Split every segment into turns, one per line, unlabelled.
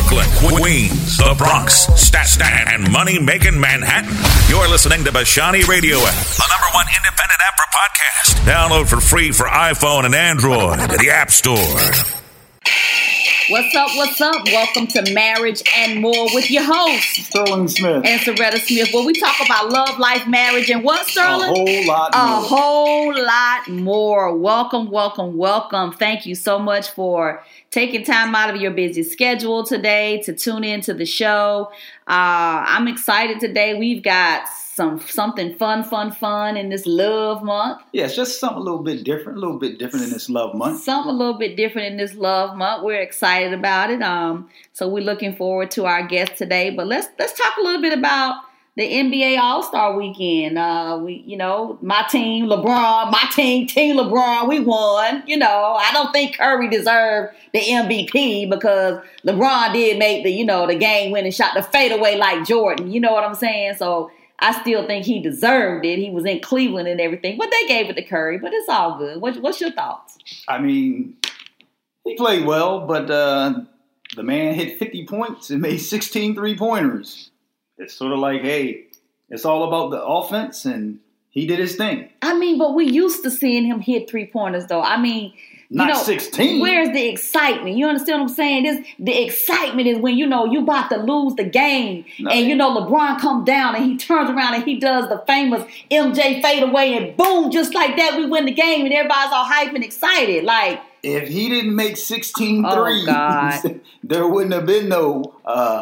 Brooklyn, Queens, the Bronx, Staten, and money-making Manhattan. You're listening to Bashani Radio app, the number one independent app for podcasts. Download for free for iPhone and Android at the App Store.
What's up? What's up? Welcome to Marriage and More with your hosts,
Sterling Smith
and Soretta Smith, where we talk about love, life, marriage, and what, Sterling?
A whole lot more.
A whole lot more. Welcome, welcome, welcome. Thank you so much for taking time out of your busy schedule today to tune in to the show. I'm excited today. We've got something fun in this love month.
Yeah, it's just something a little bit different in this love month.
Something a little bit different in this love month. We're excited about it. So we're looking forward to our guest today. But let's talk a little bit about the NBA All-Star Weekend. My team, LeBron, Team LeBron, we won. I don't think Curry deserved the MVP because LeBron did make the game-winning shot, the fadeaway like Jordan. You know what I'm saying? So I still think he deserved it. He was in Cleveland and everything, but they gave it to Curry. But it's all good. What's your thoughts?
I mean, he played well, but the man hit 50 points and made 16 three-pointers. It's sort of like, hey, it's all about the offense, and he did his thing.
I mean, but we used to seeing him hit three-pointers, though. I mean,
not 16.
Where's the excitement? You understand what I'm saying? The excitement is when, you about to lose the game. No. And, LeBron comes down and he turns around and he does the famous MJ fadeaway and boom, just like that, we win the game and everybody's all hype and excited. Like,
if he didn't make 16 threes, there wouldn't have been no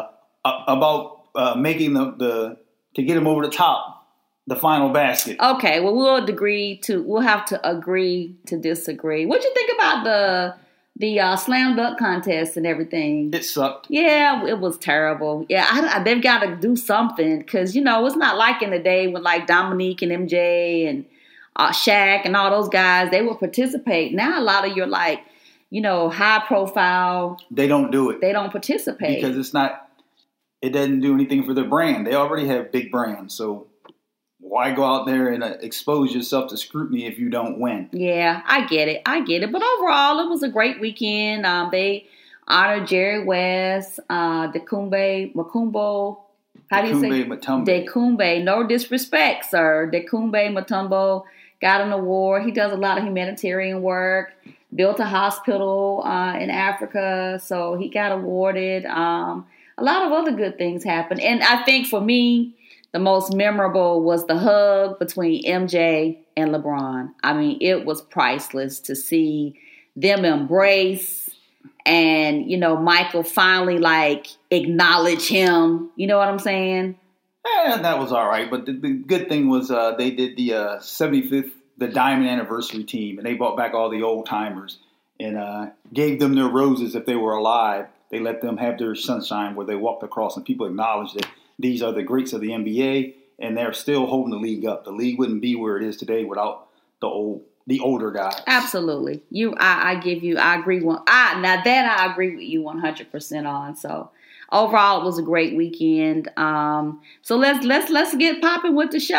about making the to get him over the top, the final basket.
Okay, well, we'll have to agree to disagree. What you think about the slam dunk contest and everything?
It sucked.
Yeah, it was terrible. Yeah, they've got to do something because, it's not like in the day when like Dominique and MJ and Shaq and all those guys, they would participate. Now a lot of your high profile.
They don't do it.
They don't participate.
Because it doesn't do anything for their brand. They already have big brands, so why go out there and expose yourself to scrutiny if you don't win?
Yeah, I get it. But overall, it was a great weekend. They honored Jerry West, Dikembe Mutombo. How do you say? Dikembe. No disrespect, sir. Dikembe Mutombo got an award. He does a lot of humanitarian work. Built a hospital in Africa, so he got awarded. A lot of other good things happened. And I think for me, the most memorable was the hug between MJ and LeBron. I mean, it was priceless to see them embrace and, Michael finally acknowledge him. You know what I'm saying?
Yeah, that was all right. But the good thing was they did the 75th, the Diamond Anniversary team, and they brought back all the old timers and gave them their roses if they were alive. They let them have their sunshine where they walked across and people acknowledged that these are the greats of the NBA and they're still holding the league up. The league wouldn't be where it is today without the older guys. Absolutely.
I agree with you 100% on. So overall, it was a great weekend. So let's get popping with the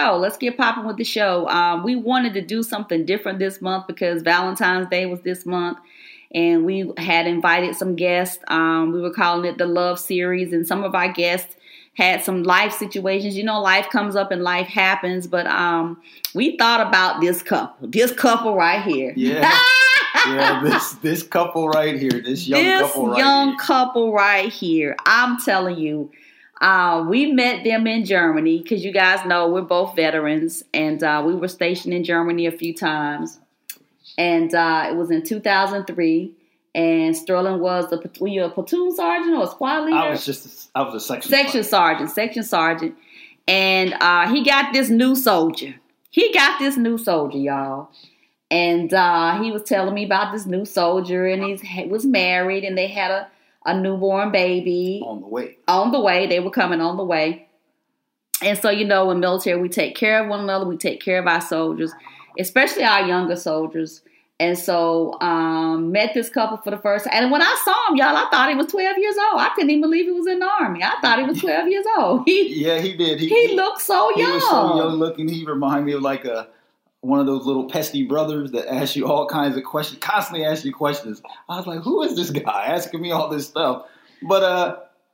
show. We wanted to do something different this month because Valentine's Day was this month. And we had invited some guests. We were calling it the Love Series. And some of our guests had some life situations. Life comes up and life happens. But we thought about this couple right here.
Yeah. Yeah, this couple right here. This young
couple right here. I'm telling you, we met them in Germany because you guys know we're both veterans. And we were stationed in Germany a few times. And it was in 2003, and Sterling was were you a platoon sergeant or a squad leader?
I was a section
sergeant. And he got this new soldier. Y'all. And he was telling me about this new soldier, and he was married, and they had a newborn baby. On the way. They were coming on the way. And so, in military, we take care of one another. We take care of our soldiers, especially our younger soldiers. And so, met this couple for the first time. And when I saw him, y'all, I thought he was 12 years old. I couldn't even believe he was in the Army. I thought he was 12 years old.
He did.
He looked so young.
He was so young looking. He reminded me of one of those little pesky brothers that ask you all kinds of questions, constantly ask you questions. I was like, who is this guy asking me all this stuff? But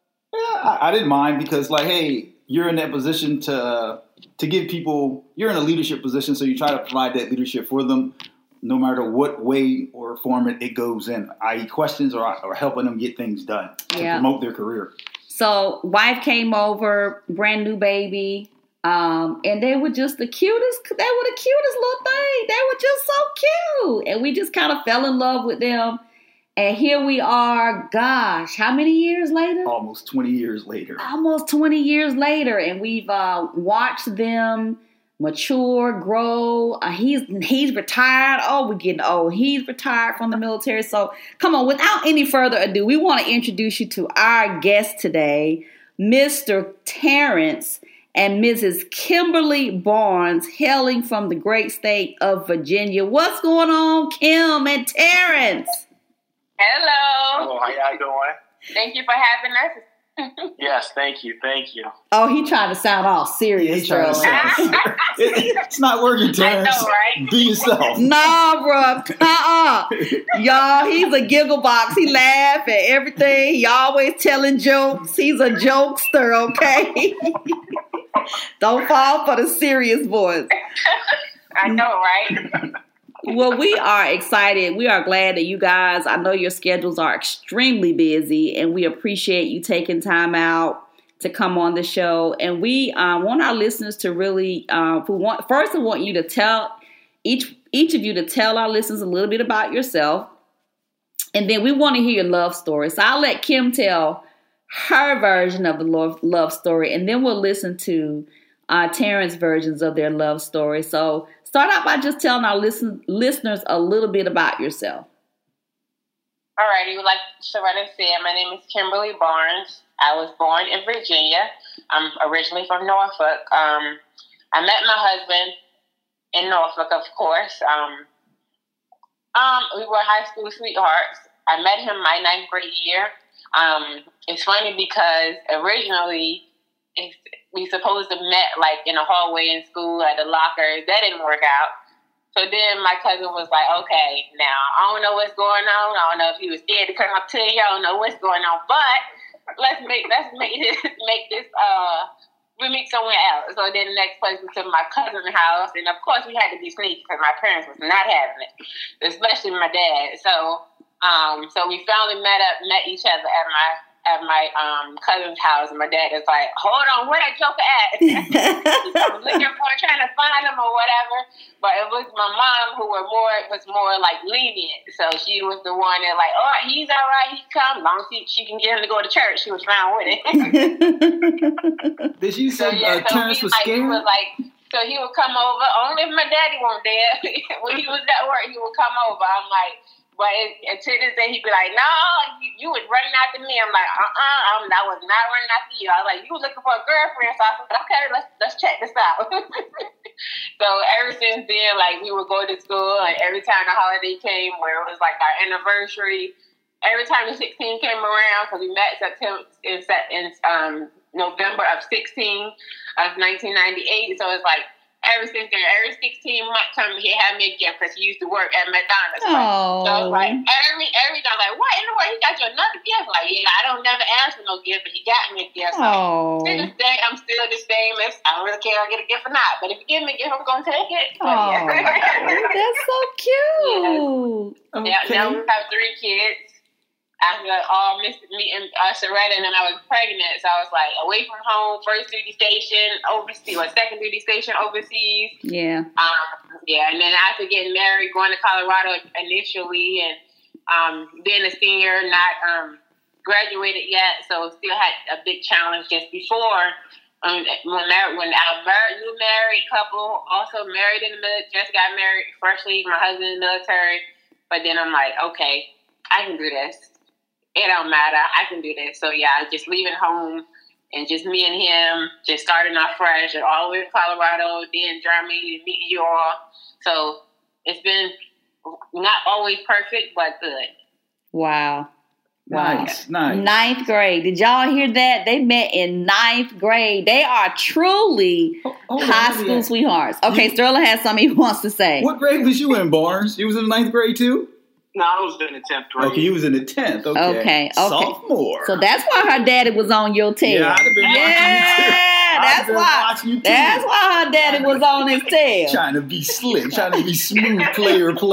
I didn't mind because, like, hey, you're in that position to give people. You're in a leadership position, so you try to provide that leadership for them, no matter what way or form it goes in, i.e., questions or helping them get things done to promote their career.
So, wife came over, brand new baby. And they were just the cutest. They were the cutest little thing. They were just so cute. And we just kind of fell in love with them. And here we are, gosh, how many years later?
Almost 20 years later.
Almost 20 years later. And we've watched them mature, grow. He's retired. Oh, we're getting old. He's retired from the military. So come on, without any further ado, we want to introduce you to our guest today, Mr. Terrence and Mrs. Kimberly Barnes, hailing from the great state of Virginia. What's going on, Kim and Terrence?
Hello.
Hello, how y'all doing?
Thank you for having us.
Yes, thank you.
Oh, he trying to sound all serious,
yeah, it's not working, Terrence.
I know, right?
Be yourself.
Nah, bro. Y'all, he's a giggle box. He laugh at everything. He always telling jokes. He's a jokester, okay? Don't fall for the serious voice.
I know, right?
Well, we are excited. We are glad that you guys, I know your schedules are extremely busy, and we appreciate you taking time out to come on the show. And we want our listeners to really, first I want you to tell, each of you to tell our listeners a little bit about yourself. And then we want to hear your love story. So I'll let Kim tell her version of the love story, and then we'll listen to Terrence's versions of their love story. So start out by just telling our listeners a little bit about yourself.
All righty. Like Sharetta said, my name is Kimberly Barnes. I was born in Virginia. I'm originally from Norfolk. I met my husband in Norfolk, of course. We were high school sweethearts. I met him my 9th grade year. It's funny because originally we supposed to met like in a hallway in school at the lockers. That didn't work out. So then my cousin was like, okay, now I don't know what's going on. I don't know if he was scared to come up to you. I don't know what's going on, but let's make this we meet somewhere else. So then the next place was to my cousin's house, and of course we had to be sneaky because my parents was not having it, especially my dad. So we finally met each other at my cousin's house, and my dad is like, hold on, where that joker at? I'm looking for him, trying to find him or whatever. But it was my mom who was more like lenient. So she was the one that like, oh, he's all right, he come, as long as she can get him to go to church. She was fine with it.
Did you say Terrence was scared?
He was like, so he would come over, only if my daddy wasn't there. When he was at work, he would come over. I'm like, but to this day, he'd be like, no, you was running after me. I'm like, I was not running after you. I was like, you were looking for a girlfriend. So I said, okay, let's check this out. So ever since then, like, we would go to school, and every time the holiday came, where it was like our anniversary, every time the 16 came around, because we met in November of 1998. So it's like, ever since then, every 16 months, he had me a gift because he used to work at McDonald's.
Oh.
So I was like, every time, like, what in the world? He got you another gift? Like, yeah, I don't never ask for no gift, but he got me a gift. So to this day, I'm still the same. I don't really care if I get a gift or not. But if you give me a gift, I'm going to take it. So,
oh, that's so cute.
Yeah.
Okay.
Now we have 3 kids. After all meeting Sharetta, and then I was pregnant, so I was like away from home, first duty station overseas, or second duty station overseas.
Yeah.
And then after getting married, going to Colorado initially, and being a senior, not graduated yet, so still had a big challenge just before. When our new married couple, also married in the military, just got married freshly, my husband in the military, but then I'm like, okay, I can do this. It don't matter. I can do this. So, yeah, just leaving home and just me and him, just starting off fresh, and all the way to Colorado, then Germany, meeting you all. So, it's been not always perfect, but good.
Wow.
Nice.
9th grade. Did y'all hear that? They met in 9th grade. They are truly high school sweethearts. Okay, Sterling has something he wants to say.
What grade was you in, Barnes? You was in 9th grade, too?
No, I was in the 10th grade.
Okay, you was in the 10th. Okay. Sophomore.
So that's why her daddy was on your tail.
Yeah, I'd have been watching you too.
That's why her daddy was on his tail.
Trying to be slick, trying to be smooth player.
He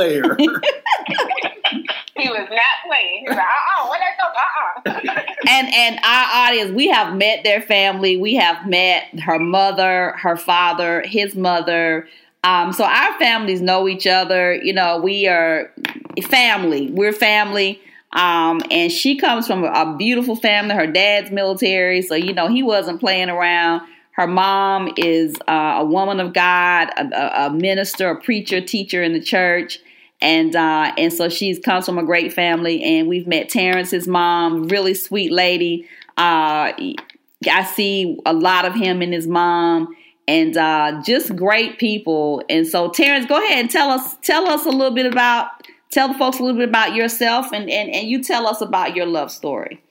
was not playing. He was like, what that
And our audience, we have met their family. We have met her mother, her father, his mother. So our families know each other. You know, we are family. We're family. And she comes from a beautiful family. Her dad's military, so you know he wasn't playing around. Her mom is a woman of God, a minister, a preacher, teacher in the church, and so she comes from a great family. And we've met Terrence's mom, really sweet lady. I see a lot of him in his mom. And just great people. And so, Terrence, go ahead and tell us a little bit about, tell the folks a little bit about yourself, and you tell us about your love story.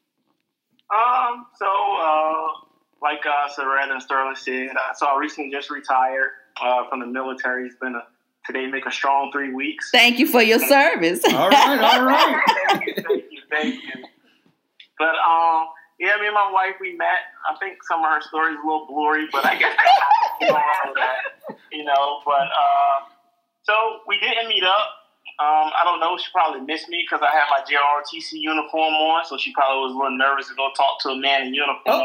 Like Savannah and Sterling said, so I recently just retired from the military. It's been today make a strong 3 weeks.
Thank you for your service.
All right.
Thank you. But yeah, me and my wife, we met. I think some of her stories a little blurry, but I guess that, you know. But so we didn't meet up. I don't know. She probably missed me because I had my JROTC uniform on, so she probably was a little nervous to go talk to a man in uniform.
No.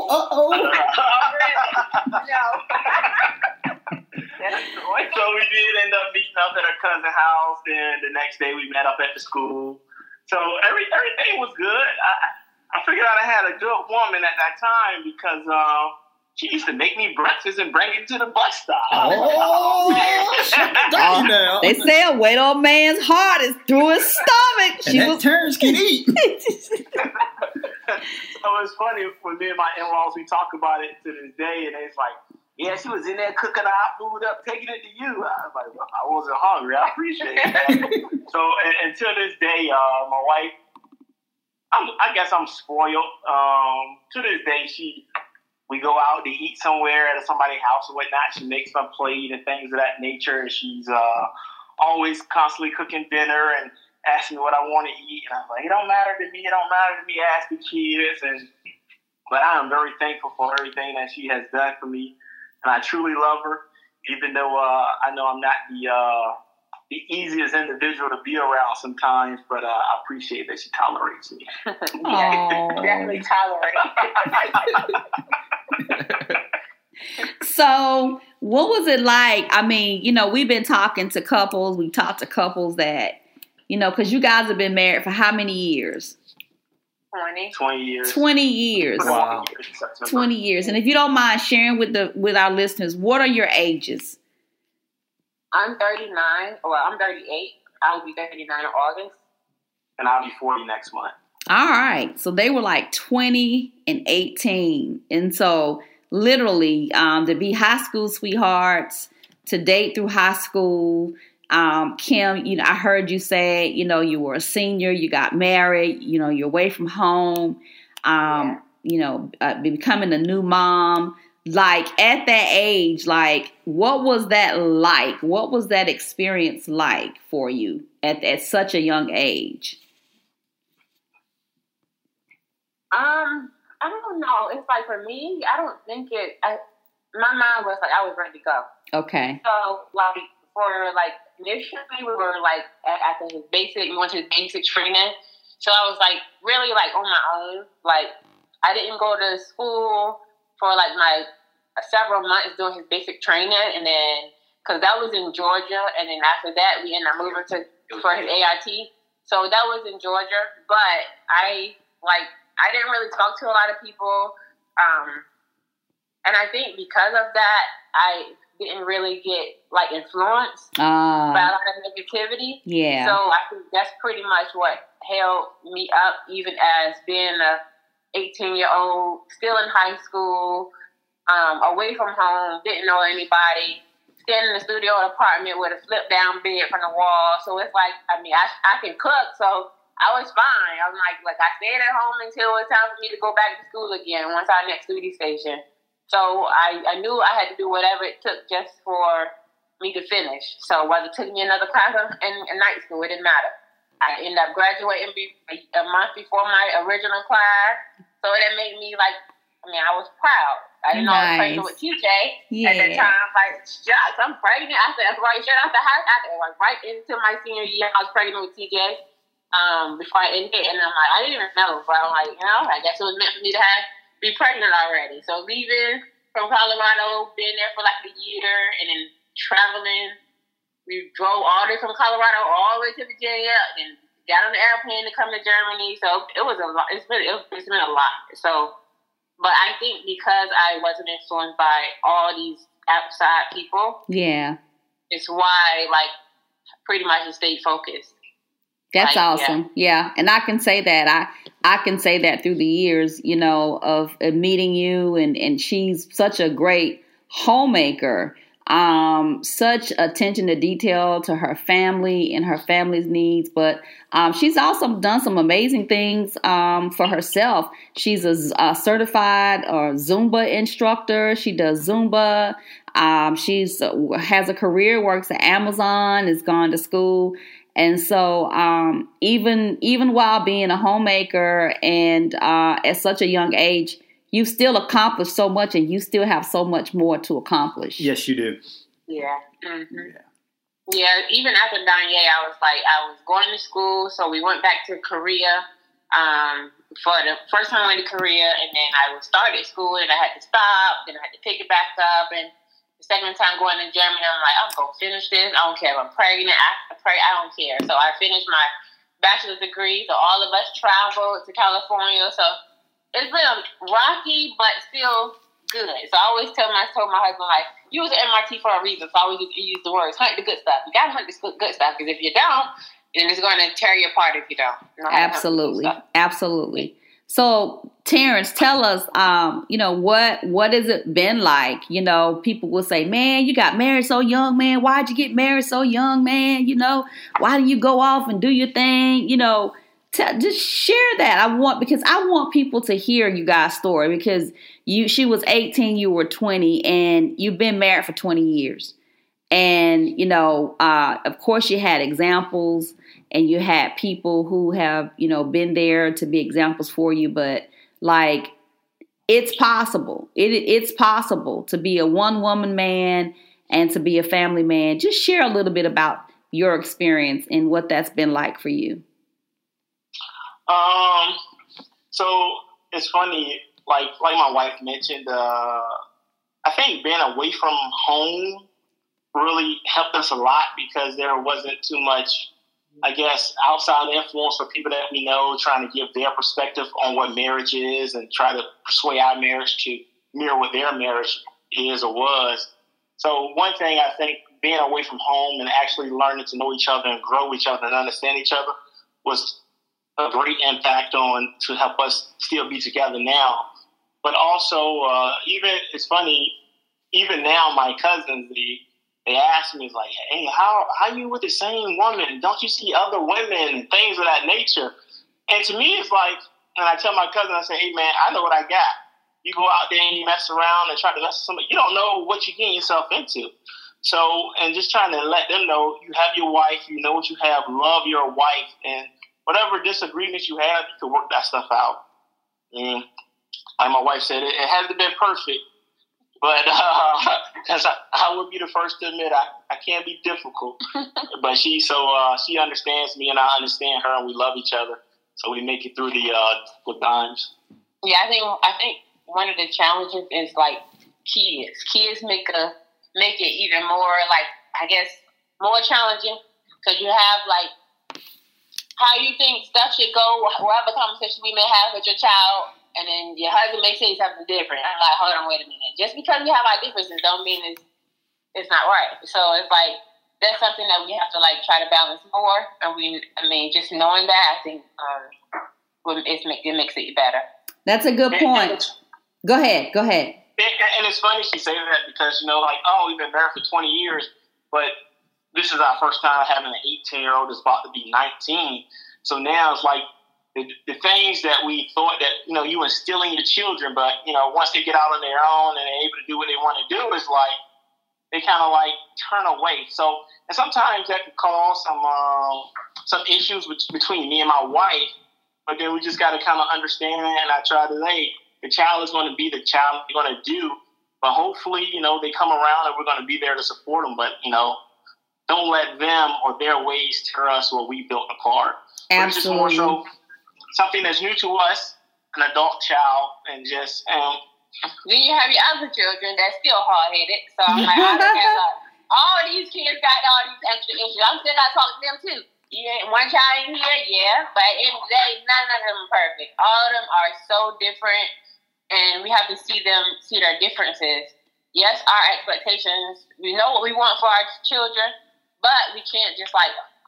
So we did end up meeting up at her cousin's house. Then the next day we met up at the school. So everything was good. I figured out I had a good woman at that time because she used to make me breakfast and bring it to the bus stop.
They say a weight on a man's heart is through his stomach.
And Terrence can eat.
So it's funny when me and my in-laws, we talk about it to this day, and it's like, yeah, she was in there cooking our food up, taking it to you. I was like, well, I wasn't hungry. I appreciate that. So until this day, my wife, I guess I'm spoiled. To this day, we go out to eat somewhere at somebody's house or whatnot. She makes my plate and things of that nature. And she's always constantly cooking dinner and asking me what I want to eat. And I'm like, it don't matter to me. It don't matter to me. Ask the kids. But I am very thankful for everything that she has done for me. And I truly love her, even though I know I'm not the easiest individual to be around sometimes, but I appreciate that she tolerates me.
Yeah, definitely tolerate.
So what was it like? I mean, you know, we've been talking to couples. We've talked to couples that, you know, because you guys have been married for how many years?
20 years.
20 years.
Wow.
20 years. And if you don't mind sharing with our listeners, what are your ages?
I'm 39. Well, I'm 38. I will be 39 in August.
And I'll be 40 next month.
All right. So they were like 20 and 18. And so literally to be high school sweethearts, to date through high school. Kim, you know, I heard you say, you know, you were a senior, you got married, you know, you're away from home, you know, becoming a new mom. Like at that age, like what was that like? What was that experience like for you at such a young age?
I don't know. It's like for me, I don't think my mind was like I was ready to go.
Okay.
So like for like initially we were like at the basic, we went to the basic training. So I was like really like on my own. Like I didn't go to school for like my several months doing his basic training, and then because that was in Georgia, and then after that we ended up moving for his AIT. So that was in Georgia, but I didn't really talk to a lot of people, and I think because of that I didn't really get like influenced by a lot of negativity.
Yeah.
So I think that's pretty much what held me up, even as being a 18-year-old, still in high school, away from home, didn't know anybody, staying in the studio apartment with a flip-down bed from the wall. So it's like, I mean, I can cook, so I was fine. I'm like I stayed at home until it was time for me to go back to school again once our next duty station. So I knew I had to do whatever it took just for me to finish. So whether it took me another class in night school, it didn't matter. I ended up graduating a month before my original class. So that made me like, I was proud. I didn't know I was pregnant with TJ at that time. Like, shucks, I'm pregnant. I said, right straight out the house. Right into my senior year, I was pregnant with TJ before I ended it. And I'm like, I didn't even know. But I'm like, I guess it was meant for me to be pregnant already. So leaving from Colorado, being there for like a year, and then traveling. We drove all the way from Colorado all the way to Virginia, and got on the airplane to come to Germany. So it was a lot. It's been a lot. So, but I think because I wasn't influenced by all these outside people, it's why pretty much I stayed focused.
That's awesome. Yeah. And I can say that. I can say that through the years, of meeting you, and she's such a great homemaker. Such attention to detail to her family and her family's needs, but she's also done some amazing things for herself. She's a certified Zumba instructor. She does Zumba. She's has a career, works at Amazon, has gone to school. And so even while being a homemaker and at such a young age, you still accomplish so much, and you still have so much more to accomplish.
Yes, you do.
Yeah. Mm-hmm. Yeah. Even after Danye, I was going to school, so we went back to Korea for the first time I went to Korea, and then I started school, and I had to stop, then I had to pick it back up, and the second time going to Germany, I'm like, I'm going to finish this. I don't care if I'm pregnant. I don't care. So I finished my bachelor's degree, so all of us traveled to California, so it's been rocky, but still good. So I always told my husband, like, you was an MRT for a reason. So I always use the words, hunt the good stuff. You got to hunt the good stuff, because if you don't, then it's going to tear you apart if you don't.
Absolutely. Absolutely. So, Terrence, tell us, what has it been like? People will say, man, you got married so young, man. Why'd you get married so young, man? Why didn't you go off and do your thing? Just share that. Because I want people to hear you guys' story, because she was 18, you were 20, and you've been married for 20 years. And, of course you had examples, and you had people who have, been there to be examples for you, but it's possible. It's possible to be a one-woman man and to be a family man. Just share a little bit about your experience and what that's been like for you.
So it's funny, like my wife mentioned, I think being away from home really helped us a lot, because there wasn't too much, I guess, outside influence for people that we know trying to give their perspective on what marriage is and try to persuade our marriage to mirror what their marriage is or was. So one thing, I think being away from home and actually learning to know each other and grow each other and understand each other was a great impact to help us still be together now. But also, it's funny, even now, my cousins, they ask me, like, hey, how you with the same woman? Don't you see other women, things of that nature? And to me, it's like, and I tell my cousin, I say, hey, man, I know what I got. You go out there and you mess around and try to mess with somebody. You don't know what you're getting yourself into. So, and just trying to let them know you have your wife, you know what you have, love your wife, and whatever disagreements you have, you can work that stuff out. And like my wife said, it hasn't been perfect, but because I would be the first to admit I can be difficult. But she understands me and I understand her, and we love each other, so we make it through the good times.
Yeah, I think one of the challenges is like kids. Kids make it even more, like, I guess, more challenging, because you have like how you think stuff should go, whatever conversation we may have with your child, and then your husband may say something different. I'm like, hold on, wait a minute. Just because we have our differences don't mean it's not right. So it's like, that's something that we have to like try to balance more. And just knowing that, I think it makes it better.
That's a good point. Go ahead.
And it's funny she say that, because, we've been married for 20 years, but this is our first time having an 18-year-old that's about to be 19. So now it's like the things that we thought that, you instill in your children, but, once they get out on their own and they're able to do what they want to do, it's like, they kind of like turn away. So, and sometimes that could cause some issues between me and my wife. But then we just got to kind of understand, and I try to say, the child is going to be the child they're going to do. But hopefully, they come around and we're going to be there to support them. But, don't let them or their ways tear us what we built apart.
Absolutely.
It's just more so something that's new to us, an adult child, and just...
then you have your other children that's still hard-headed. So I'm like, I look at all these kids got all these extra issues. I'm still got to talk to them too. One child in here, yeah, but in the day, none of them are perfect. All of them are so different, and we have to see their differences. Yes, our expectations, we know what we want for our children, but we can't just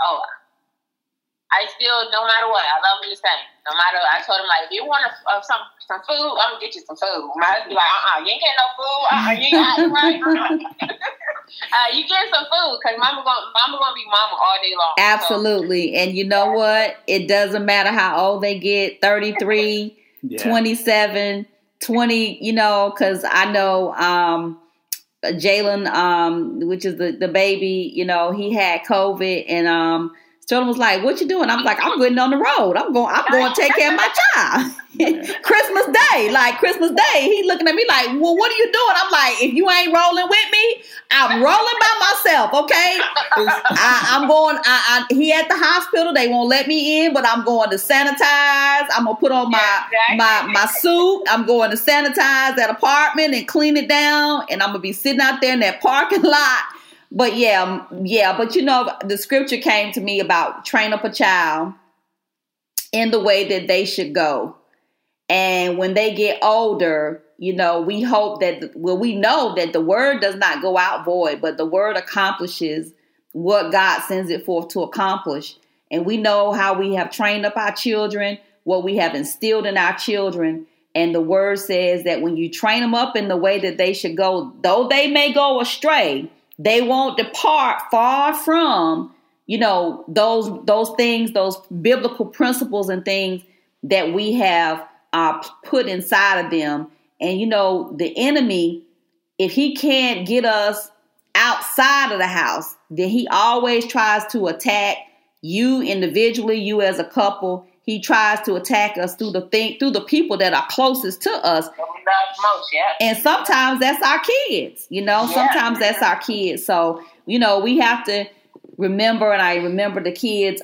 I still, no matter what, I love you the same. No matter, I told him, if you want some food, I'm going to get you some food. My husband be like, you ain't getting no food. You ain't got it right. You get some food, because mama gonna be mama all day long.
Absolutely. So. And you know what? It doesn't matter how old they get, 33, 27, 20, because I know Jalen, which is the baby, he had COVID, and Jordan was like, "What you doing?" I was like, "I'm getting on the road. I'm going to take care of my child." Christmas Day, he looking at me like, "Well, what are you doing?" I'm like, "If you ain't rolling with me, I'm rolling by myself, okay?" I'm going. He at the hospital. They won't let me in, but I'm going to sanitize. I'm gonna put on my suit. I'm going to sanitize that apartment and clean it down, and I'm gonna be sitting out there in that parking lot. But but the scripture came to me about train up a child in the way that they should go. And when they get older, we hope that, we know that the word does not go out void, but the word accomplishes what God sends it forth to accomplish. And we know how we have trained up our children, what we have instilled in our children. And the word says that when you train them up in the way that they should go, though they may go astray, they won't depart far from, those things, those biblical principles and things that we have put inside of them. And, the enemy, if he can't get us outside of the house, then he always tries to attack you individually, you as a couple. He tries to attack us through the people that are closest to us.
Most, yeah.
And sometimes that's our kids, sometimes that's our kids. So, we have to remember, and I remember the kids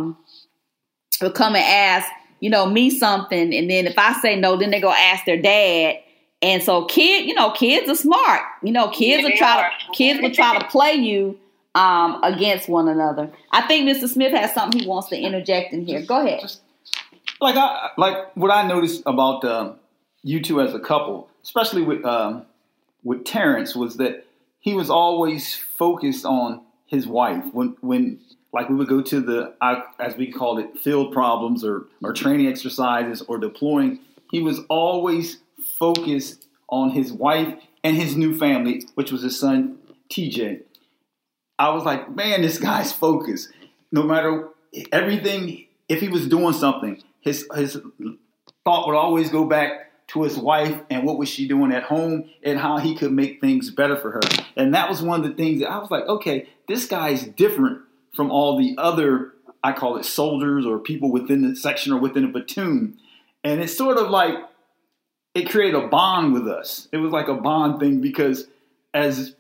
will come and ask, me something. And then if I say no, then they go ask their dad. And so kids are smart. Kids will try to play you against one another. I think Mr. Smith has something he wants to interject in here. Go ahead.
Like what I noticed about you two as a couple, especially with Terrence, was that he was always focused on his wife. When we would go to as we called it, field problems or training exercises or deploying, he was always focused on his wife and his new family, which was his son, TJ. I was like, man, this guy's focused. No matter everything, if he was doing something, his thought would always go back to his wife and what was she doing at home and how he could make things better for her. And that was one of the things that I was like, okay, this guy's different from all the other, I call it soldiers or people within the section or within a platoon. And it's sort of like, it created a bond with us. It was like a bond thing because as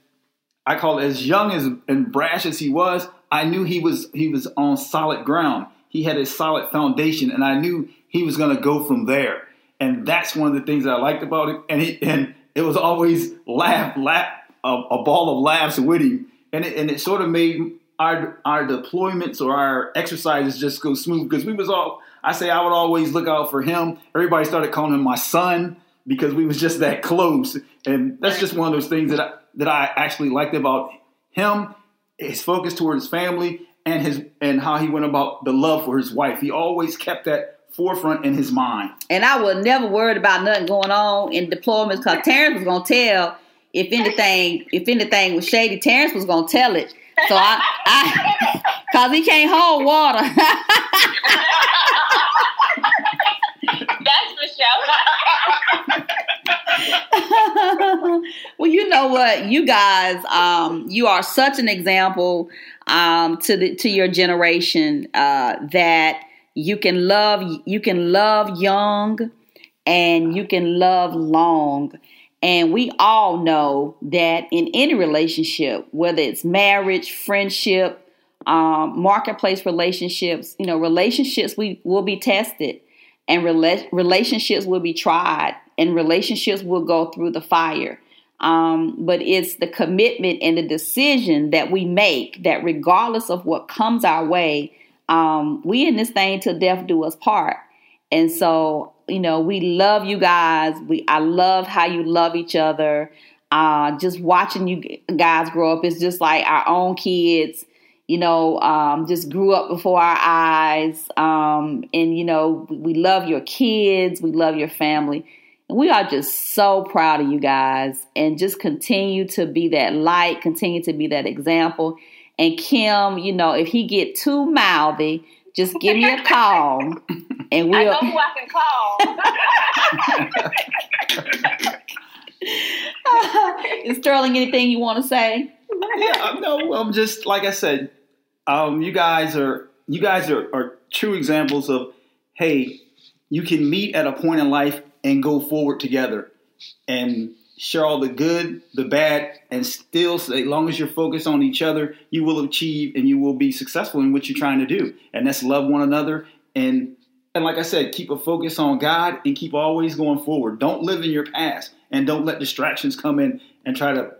young and brash as he was, I knew he was on solid ground. He had a solid foundation, and I knew he was going to go from there. And that's one of the things that I liked about it. And it was always a ball of laughs with him. And it sort of made our deployments or our exercises just go smooth because I would always look out for him. Everybody started calling him my son because we was just that close. And that's just one of those things that I actually liked about him, his focus toward his family and how he went about the love for his wife. He always kept that forefront in his mind. And
I was never worried about nothing going on in deployments because Terrence was going to tell if anything was shady. Terrence was going to tell it. So because he can't hold water.
That's for sure.
Well, know what, you guys, you are such an example to your generation that you can love young and you can love long. And we all know that in any relationship, whether it's marriage, friendship, marketplace relationships, relationships will be tested, and relationships will be tried, and relationships will go through the fire. But it's the commitment and the decision that we make that regardless of what comes our way, we in this thing till death do us part. And so, we love you guys. I love how you love each other. Just watching you guys grow up is just like our own kids, just grew up before our eyes. And, we love your kids. We love your family. And we are just so proud of you guys, and just continue to be that light, continue to be that example. And Kim, if he get too mouthy, just give me a call, and we'll. I
know who I
can call. Is Sterling anything you want to say?
Yeah, no. Just like I said, you guys are true examples of, hey, you can meet at a point in life and go forward together, and share all the good, the bad, and still, as long as you're focused on each other, you will achieve and you will be successful in what you're trying to do. And that's love one another. And like I said, keep a focus on God and keep always going forward. Don't live in your past, and don't let distractions come in and try to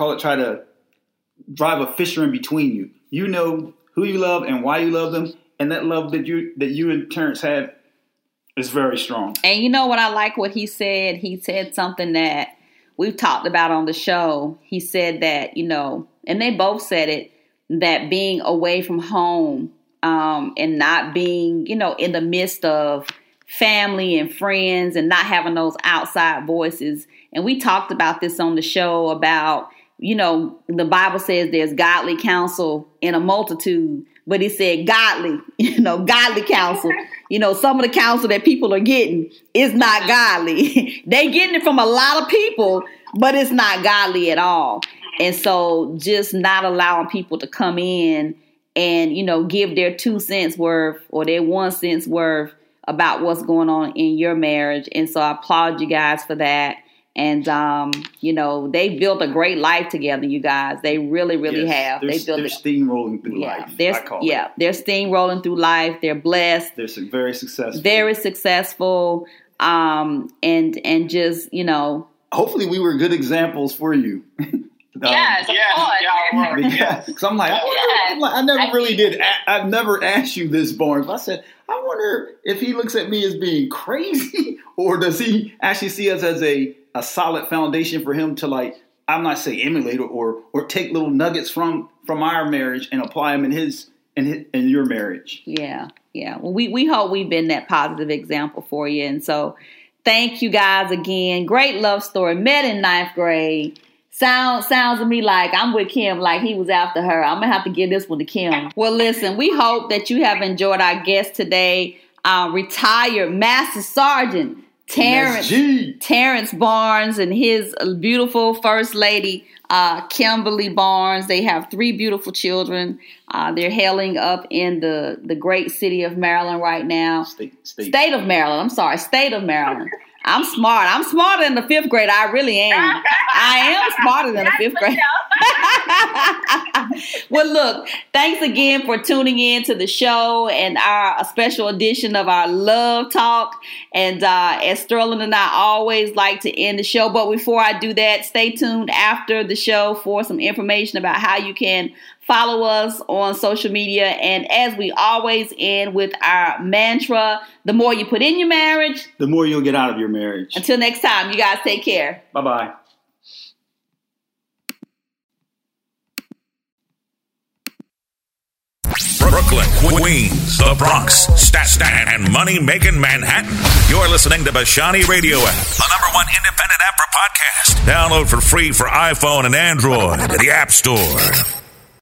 drive a fissure in between you. You know who you love and why you love them. And that love that you and Terrence had is very strong.
And you know what I like what he said? He said something that we've talked about on the show. He said that, and they both said it, that being away from home and not being, in the midst of family and friends and not having those outside voices. And we talked about this on the show about, the Bible says there's godly counsel in a multitude, but he said godly counsel. Some of the counsel that people are getting is not godly. They getting it from a lot of people, but it's not godly at all. And so just not allowing people to come in and, give their 2 cents worth or their 1 cent worth about what's going on in your marriage. And so I applaud you guys for that. And, they built a great life together, you guys. They really, really have.
They're steamrolling through life. They're
steamrolling through life. They're blessed.
They're very successful.
Very successful. And just,
hopefully we were good examples for you.
Yes,
Because I'm like, I never really did. I've never asked you this, Barnes. I said, I wonder if he looks at me as being crazy, or does he actually see us as a solid foundation for him to, like, I'm not saying emulate or take little nuggets from our marriage and apply them in your marriage.
Yeah. Well, we hope we've been that positive example for you. And so thank you guys again. Great love story. Met in 9th grade. Sounds to me like I'm with Kim, like he was after her. I'm going to have to give this one to Kim. Well, listen, we hope that you have enjoyed our guest today, retired Master Sergeant Terrence Barnes and his beautiful First Lady, Kimberly Barnes. They have 3 beautiful children. They're hailing up in the great city of Maryland right now. State of Maryland. I'm sorry, state of Maryland. I'm smart. I'm smarter than the 5th grade. I really am. I am smarter than the 5th grade. Well, look, thanks again for tuning in to the show and a special edition of our Love Talk. And as Sterling and I always like to end the show. But before I do that, stay tuned after the show for some information about how you can follow us on social media. And as we always end with our mantra, the more you put in your marriage,
the more you'll get out of your marriage.
Until next time, you guys take care.
Bye-bye.
Brooklyn, Queens, the Bronx, Staten, and money-making Manhattan. You're listening to Bashani Radio app, the #1 independent app for podcasts. Download for free for iPhone and Android at the App Store.